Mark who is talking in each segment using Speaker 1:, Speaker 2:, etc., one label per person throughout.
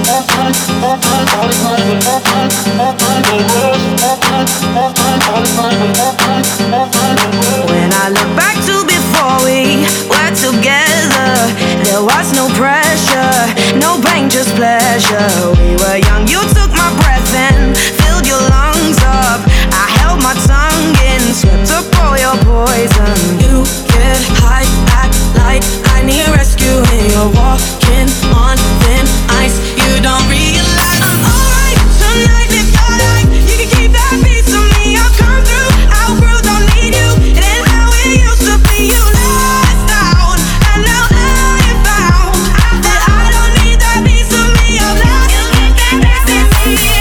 Speaker 1: When I look back to before we were together, there was no pressure, no pain, just pleasure. We were young, you took my breath and filled your lungs up. I held my tongue in, swept up all your poison. You get high, act like I need rescue, and you're walking on thin ice. You don't realize I'm alright tonight. If you're like, you can keep that piece of me. I'll come through, I'll prove don't need you. It ain't how it used to be. You lost out, and now I found that I don't need that piece of me. I'm lost. You can get that piece of me.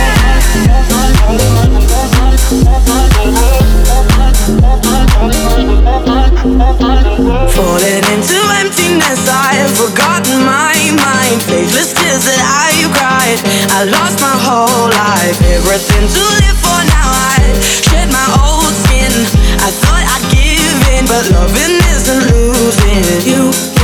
Speaker 1: Falling into emptiness, I've forgotten my mind. Faithless tears that I've cried, I lost my whole life. Everything to live for now, I shed my old skin. I thought I'd give in, but loving isn't losing. You